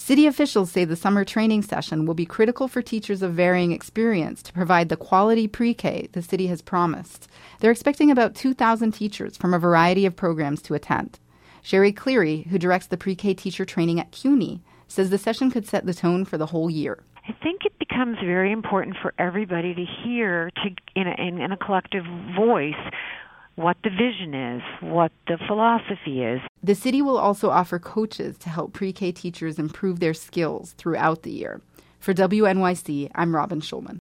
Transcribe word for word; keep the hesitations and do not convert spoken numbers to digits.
City officials say the summer training session will be critical for teachers of varying experience to provide the quality pre-K the city has promised. They're expecting about two thousand teachers from a variety of programs to attend. Sherry Cleary, who directs the pre-K teacher training at CUNY, says the session could set the tone for the whole year. I think it becomes very important for everybody to hear to, in, a, in, in a collective voice what the vision is, what the philosophy is. The city will also offer coaches to help pre-K teachers improve their skills throughout the year. For W N Y C, I'm Robin Schulman.